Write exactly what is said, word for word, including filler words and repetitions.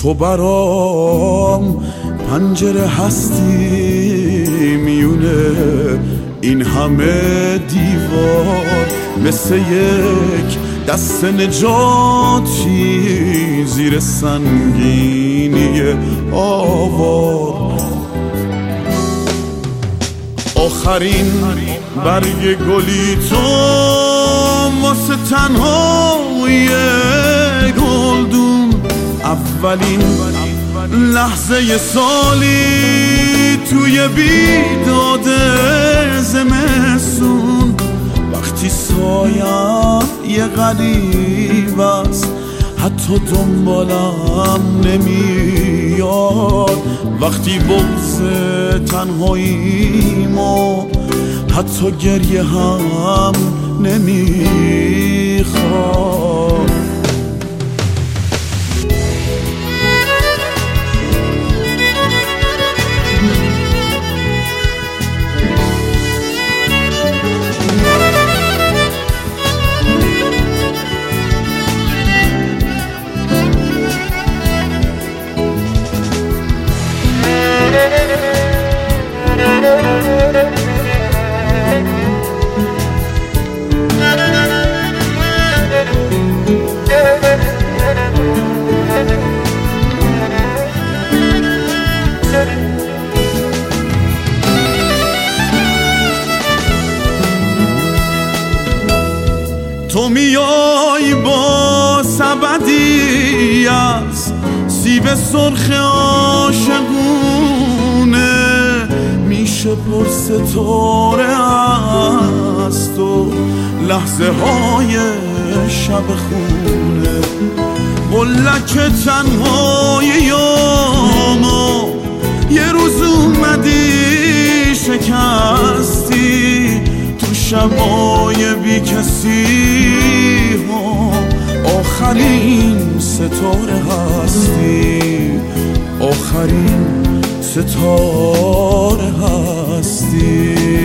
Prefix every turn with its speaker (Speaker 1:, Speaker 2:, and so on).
Speaker 1: تو برام پنجره هستی میونه این همه دیوار، مثل یک دست نجاتی زیر سنگینی آوار. آخرین برگ گلی تو واسه تنهای گلدون، اولین لحظه سالی توی بیداد زمستون، وقتی سایم یه غریب است حتی دنبالم نمیاد، وقتی بغض تنهاییمو حتی گریه هم نمیخواد. تو میای با سبدی از سیب سرخ عاشقونه، میشه پر ستاره از تو لحظه های شب خونه، قلک تنهاییامو یه روز اومدی شکستی، تو شبای بی کسی ها آخرین ستاره هستی، آخرین ستاره هستی.